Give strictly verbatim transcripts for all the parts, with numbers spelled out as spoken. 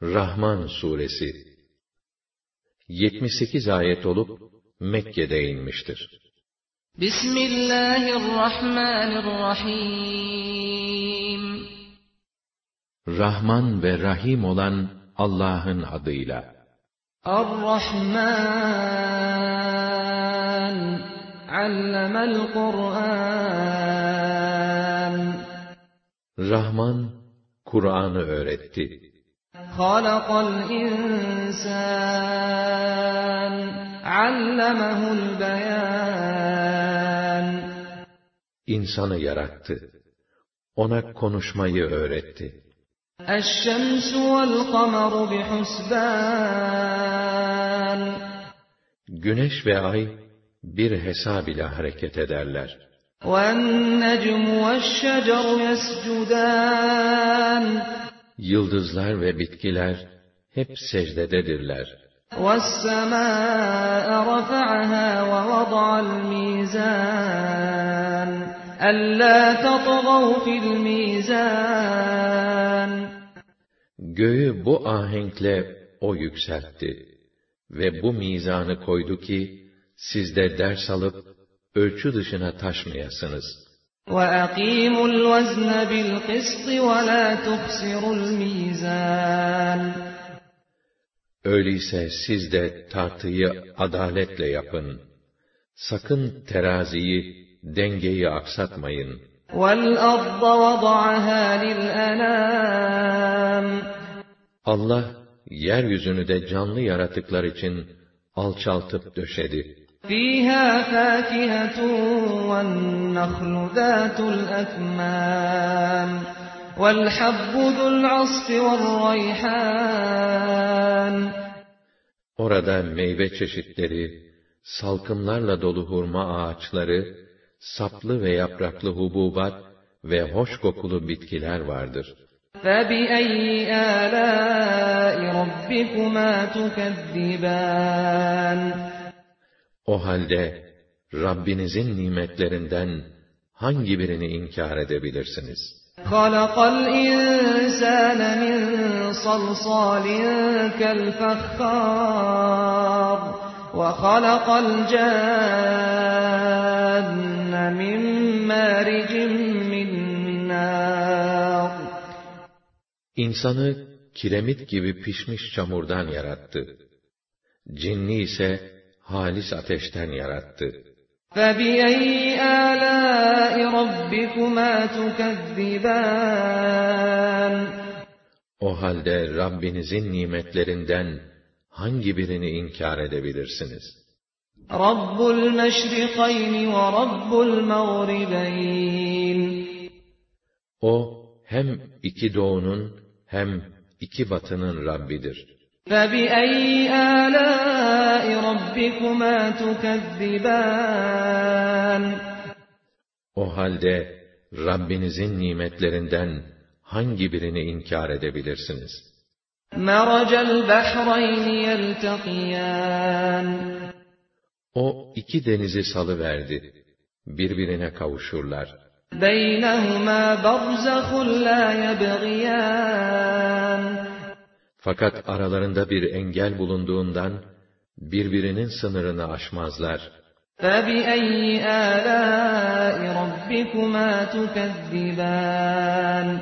Rahman suresi yetmiş sekiz ayet olup Mekke'de inmiştir. Bismillahirrahmanirrahim. Rahman ve Rahim olan Allah'ın adıyla. Er-Rahman, allemel Kur'an. Rahman, Kur'an'ı öğretti. Halakal insan, allemehul beyan. İnsanı yarattı. Ona konuşmayı öğretti. Eş-şemsu vel-kameru bihusban. Güneş ve ay bir hesab ile hareket ederler. وَالنَّجْمُ وَالشَّجَرُ يَسْجُدَانِ. Yıldızlar ve bitkiler hep secdededirler. وَالسَّمَاءَ رَفَعَهَا وَوَضَعَ الْمِيزَانَ أَلَّا تَطْغَوْا فِي الْمِيزَانِ. Göğü bu ahenkle o yükseltti ve bu mizanı koydu ki siz de ders alıp ölçü dışına taşmayasınız. وَأَقِيمُوا الْوَزْنَ بِالْقِسْطِ وَلَا تُخْسِرُوا الْمِيزَانَ. Öyleyse siz de tartıyı adaletle yapın. Sakın teraziyi, dengeyi aksatmayın. وَالْأَرْضَ وَضَعَهَا لِلْأَنَامِ. Allah, yeryüzünü de canlı yaratıklar için alçaltıp döşedi. فِيهَا فَاكِهَةٌ وَالنَّخْلُ ذَاتُ الْأَكْمَامِ وَالْحَبُّ ذُو الْعَصْفِ وَالرَّيْحَانِ. Orada meyve çeşitleri, salkımlarla dolu hurma ağaçları, saplı ve yapraklı hububat ve hoş kokulu bitkiler vardır. فَبِأَيِّ آلَاءِ رَبِّكُمَا تُكَذِّبَانِ. O halde Rabbinizin nimetlerinden hangi birini inkar edebilirsiniz? خَلَقَ الْإِنسَانَ مِنْ صَلْصَالٍ كَالْفَخَّارِ وَخَلَقَ الْجَانَّ مِنْ مَارِجٍ مِنْ نَارٍ. İnsanı kiremit gibi pişmiş çamurdan yarattı. Cinni ise halis ateşten yarattı. فَبِأَيِّ آلَاءِ رَبِّكُمَا تُكَذِّبَانِ. O halde Rabbinizin nimetlerinden hangi birini inkar edebilirsiniz? رَبُّ الْمَشْرِقَيْنِ وَرَبُّ الْمَغْرِبَيْنِ. O hem iki doğunun hem iki batının Rabbidir. فَبِأَيِّ آلَاءِ رَبِّكُمَا تُكَذِّبَانِ. O halde Rabbinizin nimetlerinden hangi birini inkar edebilirsiniz? مَرَجَ الْبَحْرَيْنِ يَلْتَقِيَانِ. O iki denizi salıverdi, birbirine kavuşurlar. بَيْنَهُمَا بَرْزَخٌ لَا يَبْغِيَانِ. Fakat aralarında bir engel bulunduğundan birbirinin sınırını aşmazlar. فَبِأَيِّ آلَاءِ رَبِّكُمَا تُكَذِّبَانِ.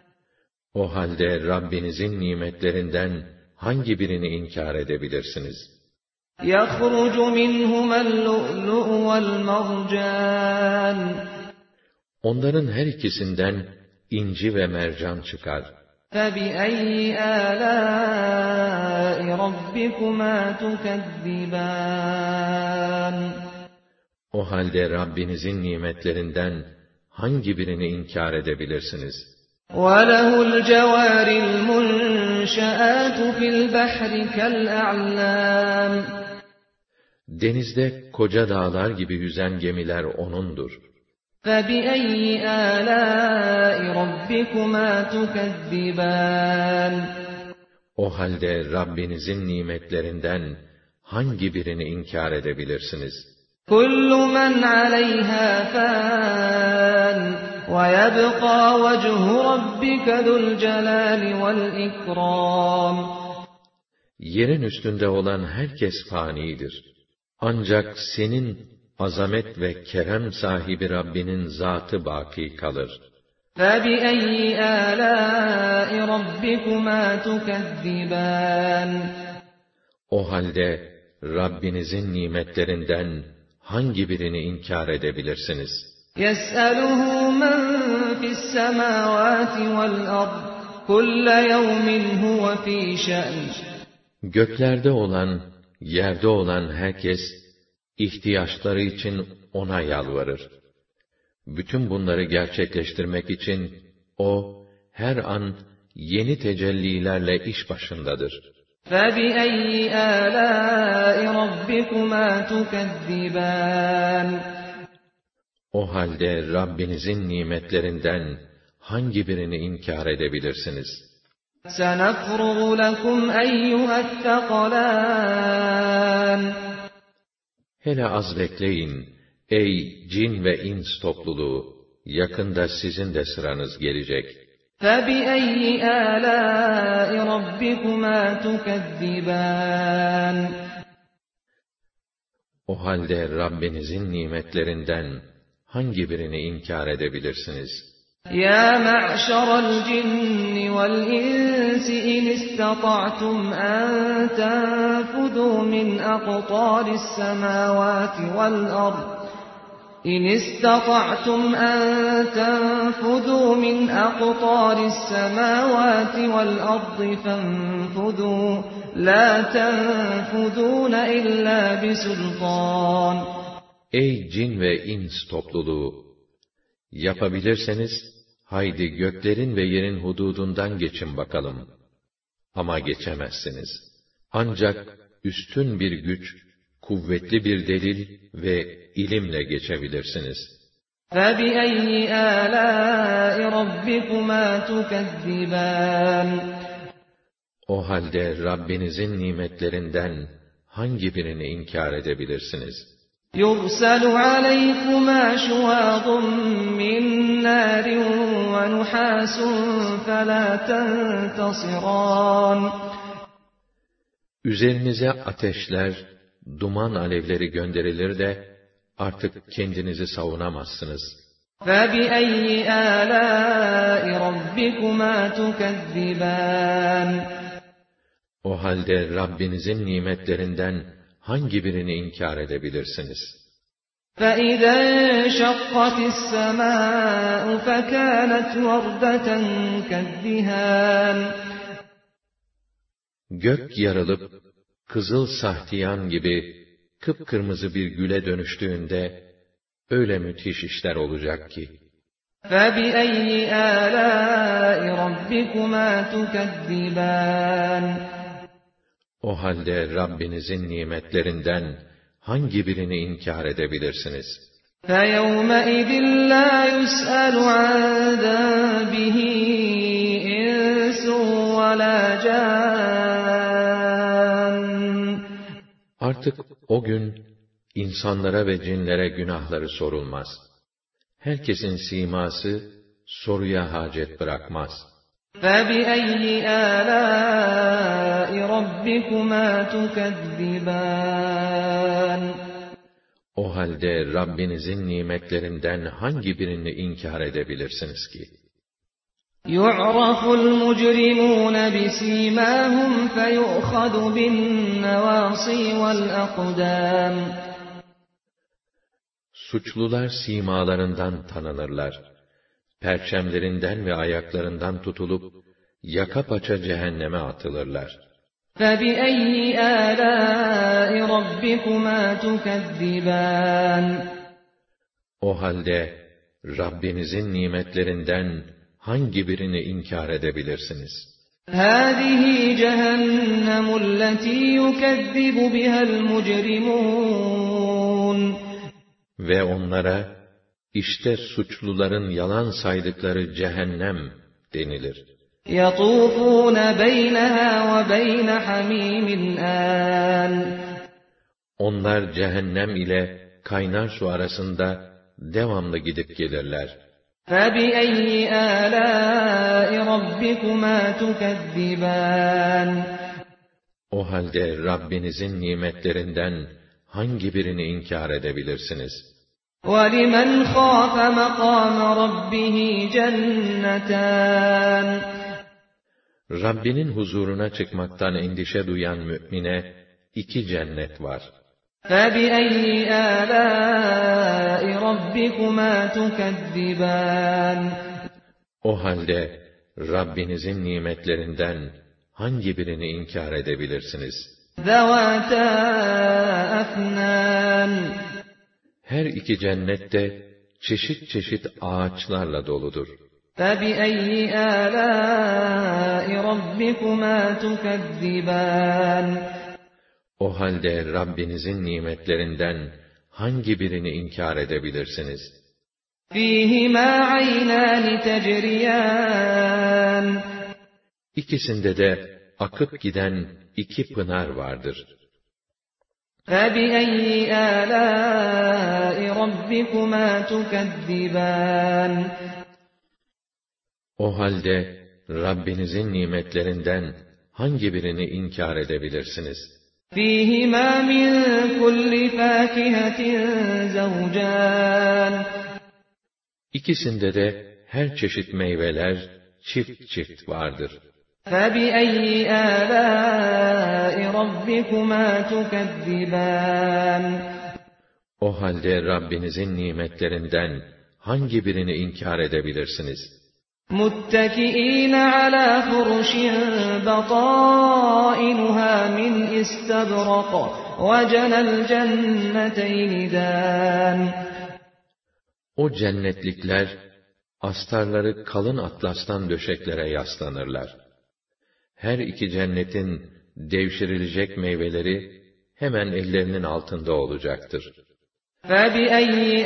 O halde Rabbinizin nimetlerinden hangi birini inkar edebilirsiniz? يَخْرُجُ مِنْهُمَا اللُّؤْلُؤُ وَالْمَرْجَانُ. Onların her ikisinden inci ve mercan çıkar. فَبِأَيِّ آلَاءِ رَبِّكُمَا تُكَذِّبَانِ. O halde Rabbinizin nimetlerinden hangi birini inkar edebilirsiniz? وَلَهُ الْجَوَارِ الْمُنْشَآتُ فِي الْبَحْرِ كَالْأَعْلَامِ. Denizde koca dağlar gibi yüzen gemiler O'nundur. فَبِأَيِّ آلَاءِ رَبِّكُمَا تُكَذِّبَانِ. O halde Rabbinizin nimetlerinden hangi birini inkar edebilirsiniz? كُلُّ مَنْ عَلَيْهَا فَانٍ وَيَبْقَى وَجْهُ رَبِّكَ ذُو الْجَلَالِ وَالْإِكْرَامِ. Yerin üstünde olan herkes fanidir. Ancak senin azamet ve kerem sahibi Rabbinin zatı baki kalır. فَبِأَيِّ آلَاءِ رَبِّكُمَا تُكَذِّبَانِ. O halde Rabbinizin nimetlerinden hangi birini inkar edebilirsiniz? يَسْأَلُهُ مَنْ فِي السَّمَاوَاتِ وَالْأَرْضِ كُلَّ يَوْمٍ هُوَ فِي شَأْنٍ. Göklerde olan, yerde olan herkes, ihtiyaçları için ona yalvarır. Bütün bunları gerçekleştirmek için, o, her an yeni tecellilerle iş başındadır. فَبِأَيِّ آلَاءِ رَبِّكُمَا تُكَذِّبَانِ. O halde Rabbinizin nimetlerinden hangi birini inkar edebilirsiniz? سَنَفْرُغُ لَكُمْ أَيُّهَا الثَّقَلَانِ. Hele az bekleyin, ey cin ve ins topluluğu, yakında sizin de sıranız gelecek. فَبِأَيِّ آلَاءِ رَبِّكُمَا تُكَذِّبَانِ. O halde Rabbinizin nimetlerinden hangi birini inkar edebilirsiniz? يَا مَعْشَرَ الْجِنِّ وَالْإِنسِ إِنِ اسْتَطَعْتُمْ أَن تَنفُذُوا مِنْ أَقْطَارِ السَّمَاوَاتِ وَالْأَرْضِ إِنِ اسْتَطَعْتُمْ أَن تَنفُذُوا مِنْ أَقْطَارِ السَّمَاوَاتِ وَالْأَرْضِ فَانفُذُوا لَا تَنفُذُونَ إِلَّا بِسُلْطَانٍ. Ey cin ve ins topluluğu! Yapabilirseniz, haydi göklerin ve yerin hududundan geçin bakalım. Ama geçemezsiniz. Ancak üstün bir güç, kuvvetli bir delil ve ilimle geçebilirsiniz. فَبِأَيِّ آلَاءِ رَبِّكُمَا تُكَذِّبَانِ. O halde Rabbinizin nimetlerinden hangi birini inkar edebilirsiniz? يُرْسَلُ عَلَيْكُمَا شُوَاظٌ مِّن نَّارٍ وَنُحَاسٌ فَلَا تَنتَصِرَانِ. Üzerinize ateşler, duman alevleri gönderilir de artık kendinizi savunamazsınız. فَبِأَيِّ آلَاءِ رَبِّكُمَا تُكَذِّبَانِ. O halde Rabbinizin nimetlerinden hangi birini inkar edebilirsiniz? فَإِذَا انشَقَّتِ السَّمَاءُ فَكَانَتْ وَرْدَةً كَالدِّهَانِ. Gök yarılıp, kızıl sahtiyan gibi kıpkırmızı bir güle dönüştüğünde, öyle müthiş işler olacak ki. فَبِأَيِّ آلَاءِ رَبِّكُمَا تُكَذِّبَانِ. O halde Rabbinizin nimetlerinden hangi birini inkar edebilirsiniz? فَيَوْمَئِذٍ لَا يُسْأَلُ عَنْ ذَنبِهِ إِنسٌ وَلَا جَانٌّ. Artık o gün insanlara ve cinlere günahları sorulmaz. Herkesin siması soruya hacet bırakmaz. فَبِأَيِّ آلَاءِ رَبِّكُمَا تُكَذِّبَانِ. O halde Rabbinizin nimetlerinden hangi birini inkar edebilirsiniz ki? يُعْرَفُ الْمُجْرِمُونَ بِسِيمَاهُمْ فَيُؤْخَذُ بِالنَّوَاصِي وَالْأَقْدَامِ. Suçlular simalarından tanınırlar. Perçemlerinden ve ayaklarından tutulup, yaka paça cehenneme atılırlar. فَبِأَيِّ آلَاءِ رَبِّكُمَا تُكَذِّبَانِ. O halde, Rabbinizin nimetlerinden hangi birini inkar edebilirsiniz? هَذِهِ جَهَنَّمُ الَّتِي يُكَذِّبُ بِهَا الْمُجْرِمُونَ. Ve onlara, işte suçluların yalan saydıkları cehennem denilir. يَطُوفُونَ بَيْنَهَا وَبَيْنَ حَمِيمٍ آنٍ. Onlar cehennem ile kaynar su arasında devamlı gidip gelirler. فَبِأَيِّ آلَاءِ رَبِّكُمَا تُكَذِّبَانِ O halde Rabbinizin nimetlerinden hangi birini inkar edebilirsiniz? وَلِمَنْ خَافَ مَقَامَ رَبِّهِ جَنَّتَانِ Rabbinin huzuruna çıkmaktan endişe duyan mümine iki cennet var. فَبِأَيِّ آلَاءِ رَبِّكُمَا تُكَذِّبَانِ O halde Rabbinizin nimetlerinden hangi birini inkar edebilirsiniz? ذَوَاتَا أَفْنَانٍ Her iki cennet de çeşit çeşit ağaçlarla doludur. فَبِأَيِّ آلَاءِ رَبِّكُمَا تُكَذِّبَانِ O halde Rabbinizin nimetlerinden hangi birini inkar edebilirsiniz? فِيهِمَا عَيْنَانِ تَجْرِيَانِ İkisinde de akıp giden iki pınar vardır. فَبِأَيِّ آلَاءِ رَبِّكُمَا تُكَذِّبَانِ O halde Rabbinizin nimetlerinden hangi birini inkar edebilirsiniz? فِيهِمَا مِنْ كُلِّ فَاكِهَةٍ زَوْجَانِ İkisinde de her çeşit meyveler çift çift vardır. فَبِأَيِّ آلَاءِ رَبِّكُمَا تُكَذِّبَانِ O halde Rabbinizin nimetlerinden hangi birini inkar edebilirsiniz? مُتَّكِئِينَ عَلَى فُرُشٍ بَطَائِنُهَا مِنْ إِسْتَبْرَقٍ وَجَنَى الْجَنَّتَيْنِ دَانٍ O cennetlikler, astarları kalın atlastan döşeklere yaslanırlar. Her iki cennetin devşirilecek meyveleri hemen ellerinin altında olacaktır. فَبِأَيِّ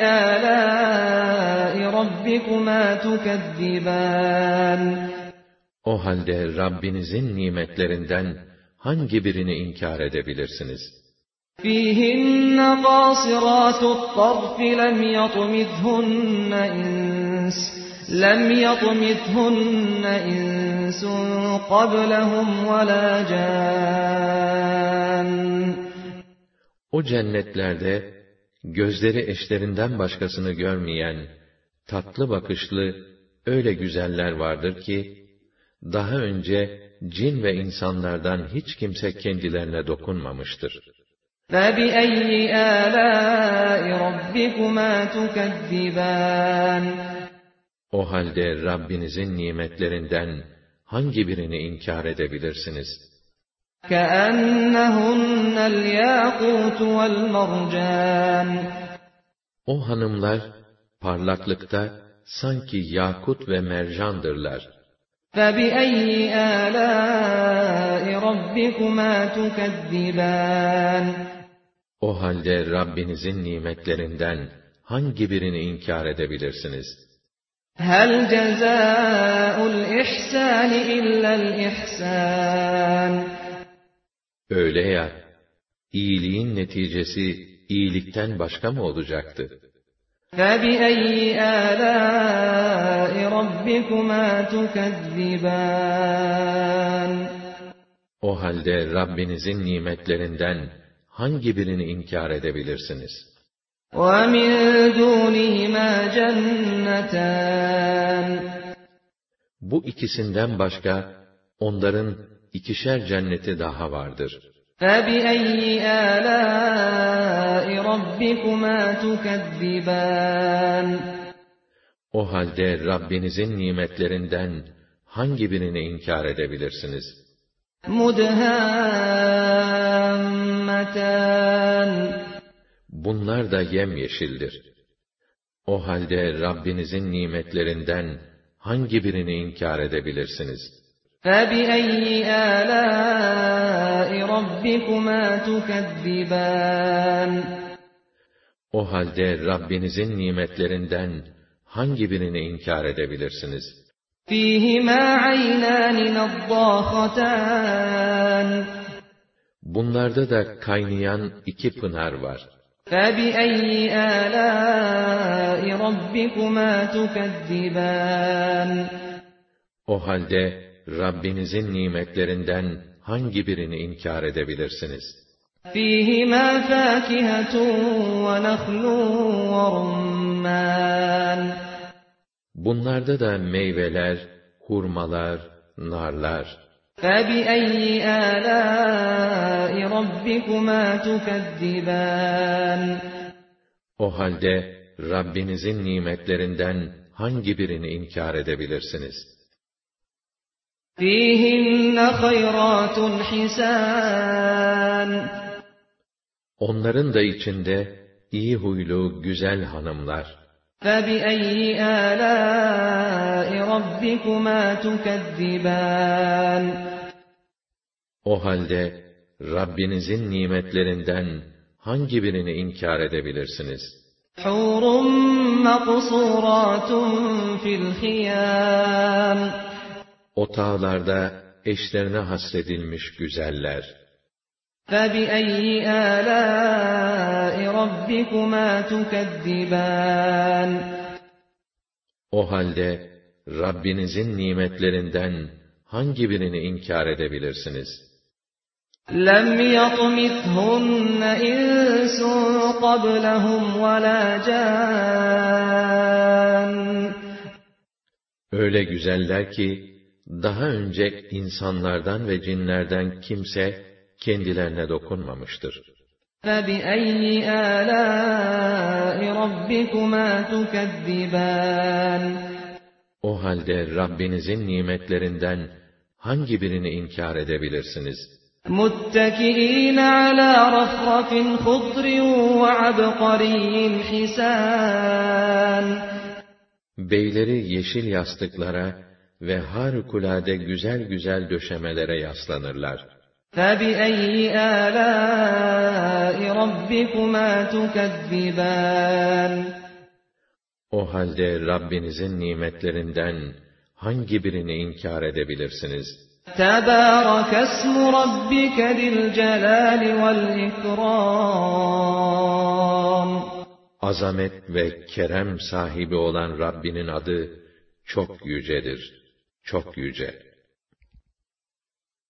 آلَاءِ رَبِّكُمَا تُكَذِّبَانِ O halde Rabbinizin nimetlerinden hangi birini inkar edebilirsiniz? فِيهِنَّ قَاصِرَاتُ الطَّرْفِ لَمْ يَطْمِثْهُنَّ إِنسٌ لَمْ يَطْمِثْهُنَّ إِنسٌ قَبْلَهُمْ وَلَا جَانٌّ O cennetlerde gözleri eşlerinden başkasını görmeyen, tatlı bakışlı öyle güzeller vardır ki, daha önce cin ve insanlardan hiç kimse kendilerine dokunmamıştır. فَبِأَيِّ آلَاءِ رَبِّكُمَا تُكَذِّبَانِ O halde Rabbinizin nimetlerinden hangi birini inkar edebilirsiniz? كَأَنَّهُنَّ الْيَاقُوتُ وَالْمَرْجَانُ O hanımlar parlaklıkta sanki yakut ve mercandırlar. فَبِأَيِّ آلَاءِ رَبِّكُمَا تُكَذِّبَانِ O halde Rabbinizin nimetlerinden hangi birini inkar edebilirsiniz? هَلْ جَزَاءُ الْإِحْسَانِ إِلَّا الْإِحْسَانُ Öyle ya, iyiliğin neticesi iyilikten başka mı olacaktı? فَبِأَيِّ آلَاءِ رَبِّكُمَا تُكَذِّبَانِ O halde Rabbinizin nimetlerinden hangi birini inkar edebilirsiniz? وَمِنْ دُونِهِمَا جَنَّتَانِ Bu ikisinden başka, onların ikişer cenneti daha vardır. فَبِأَيِّ آلَاءِ رَبِّكُمَا تُكَذِّبَانِ O halde Rabbinizin nimetlerinden hangi birini inkar edebilirsiniz? مُدْهَامَّتَانِ Bunlar da yemyeşildir. O halde Rabbinizin nimetlerinden hangi birini inkar edebilirsiniz? فَبِأَيِّ آلَاءِ رَبِّكُمَا تُكَذِّبَانِ O halde Rabbinizin nimetlerinden hangi birini inkar edebilirsiniz? فِيهِمَا عَيْنَانِ نَضَّاخَتَانِ Bunlarda da kaynayan iki pınar var. فَبِأَيِّ آلَاءِ رَبِّكُمَا تُكَذِّبَانِ O halde Rabbinizin nimetlerinden hangi birini inkar edebilirsiniz? فِيهِمَا فَاكِهَةٌ وَنَخْلٌ وَرُمَّانٌ Bunlarda da meyveler, hurmalar, narlar. فَبِأَيِّ آلَاءِ رَبِّكُمَا تُكَذِّبَانِ O halde Rabbinizin nimetlerinden hangi birini inkar edebilirsiniz? فِيهِنَّ خَيْرَاتٌ حِسَانٌ Onların da içinde iyi huylu, güzel hanımlar. فَبِأَيِّ آلَاءِ رَبِّكُمَا تُكَذِّبَانِ O halde Rabbinizin nimetlerinden hangi birini inkar edebilirsiniz? حُورٌ مَقْصُورَاتٌ فِي الْخِيَامِ Otağlarda eşlerine hasredilmiş güzeller. فَبِأَيِّ آلَاءِ رَبِّكُمَا تُكَذِّبَانِ O halde Rabbinizin nimetlerinden hangi birini inkar edebilirsiniz? لَمْ يَطْمِثْهُنَّ إِنسٌ قَبْلَهُمْ وَلَا جَانٌّ Öyle güzeller ki, daha önce insanlardan ve cinlerden kimse kendilerine dokunmamıştır. فَبِأَيِّ آلَاءِ رَبِّكُمَا تُكَذِّبَانِ O halde Rabbinizin nimetlerinden hangi birini inkar edebilirsiniz? مُتَّكِئِينَ عَلَى رَفْرَفٍ خُضْرٍ وَعَبْقَرِيٍّ حِسَانٍ Beyleri yeşil yastıklara ve harikulade güzel güzel döşemelere yaslanırlar. فَبِأَيِّ آلَاءِ رَبِّكُمَا تُكَذِّبَانِ O halde Rabbinizin nimetlerinden hangi birini inkar edebilirsiniz? تَبَارَكَ اسْمُ رَبِّكَ ذِي الْجَلَالِ وَالْإِكْرَامِ Azamet ve kerem sahibi olan Rabbinin adı çok yücedir, çok yüce.